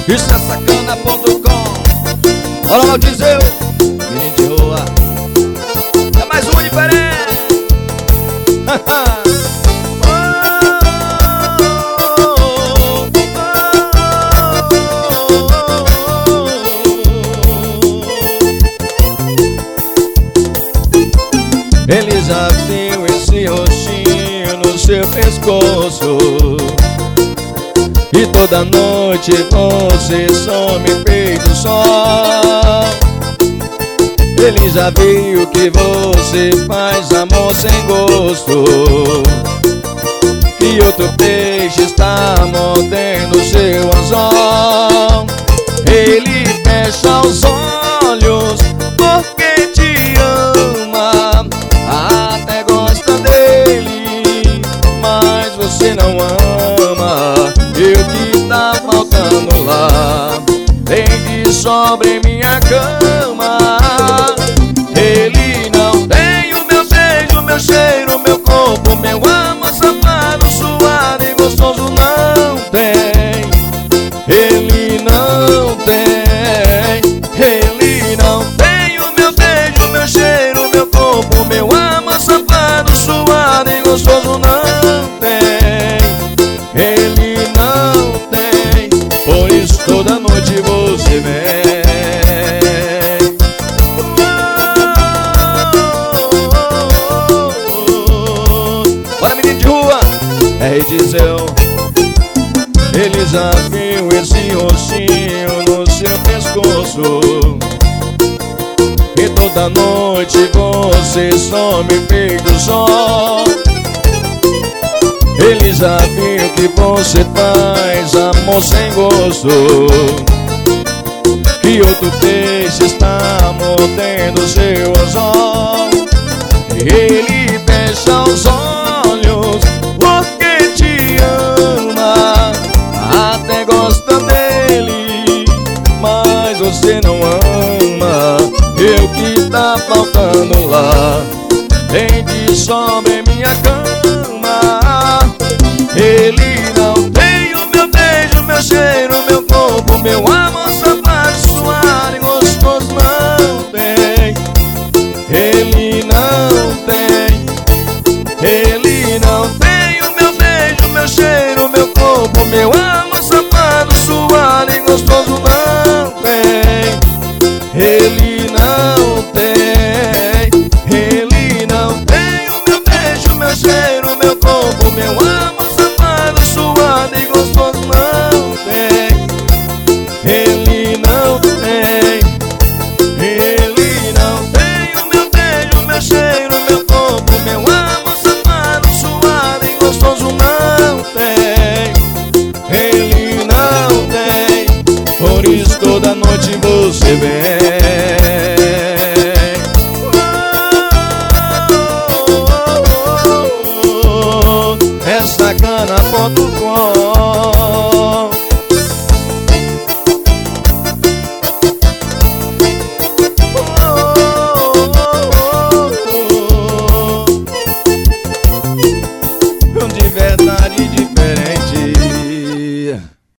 Isso é sacana.com. Olha o Maldizeu, menino de rua. É mais um diferente. Ele já viu esse rostinho no seu pescoço, e toda noite você some feito sol. Ele já viu que você faz amor sem gosto, que outro peixe está mordendo seu anzol. Ele fecha os olhos porque te ama, até gosta dele, mas você não ama. E o que tá faltando lá tem de sobra em minha cama. Ele não tem o meu beijo, meu cheiro, meu corpo, meu amor safado, suado e gostoso. Não tem. Ele não tem. Ele não tem o meu beijo, meu cheiro, meu corpo, meu amor safado, suado e gostoso. Não tem. Ele não tem. Por isso toda noite você vem. Bora, menino de rua, Dizeu. Ele já viu esse rostinho no seu pescoço, e toda noite você some feito sol. Ele já viu que você faz amor sem gosto, que outro peixe está mordendo seu anzol. Ele fecha os olhos porque te ama, até gosta dele, mas você não ama. E o que tá faltando lá tem de sobra em minha cama. Ele não tem o meu beijo, meu cheiro, meu corpo, meu amor safado, suado e gostoso. Não tem. Ele não tem. Ele não tem o meu beijo, meu cheiro, meu corpo, meu amor safado, suado e gostoso. Não tem. Ele não tem. Ele não tem o meu beijo, meu cheiro, meu corpo, meu amor